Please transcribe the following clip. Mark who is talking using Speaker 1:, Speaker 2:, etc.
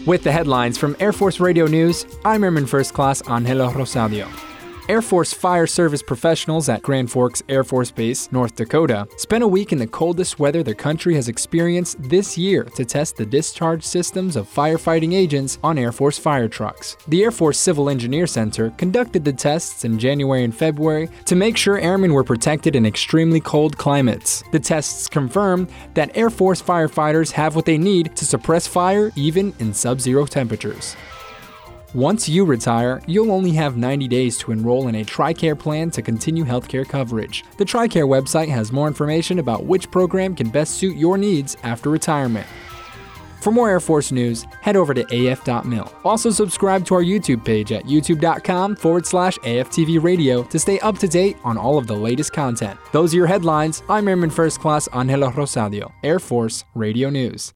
Speaker 1: With the headlines from Air Force Radio News, I'm Airman First Class Angelo Rosario. Air Force Fire Service professionals at Grand Forks Air Force Base, North Dakota, spent a week in the coldest weather the country has experienced this year to test the discharge systems of firefighting agents on Air Force fire trucks. The Air Force Civil Engineer Center conducted the tests in January and February to make sure airmen were protected in extremely cold climates. The tests confirm that Air Force firefighters have what they need to suppress fire even in sub-zero temperatures. Once you retire, you'll only have 90 days to enroll in a TRICARE plan to continue healthcare coverage. The TRICARE website has more information about which program can best suit your needs after retirement. For more Air Force news, head over to af.mil. Also subscribe to our YouTube page at youtube.com/AFTV Radio to stay up to date on all of the latest content. Those are your headlines. I'm Airman First Class Angelo Rosario, Air Force Radio News.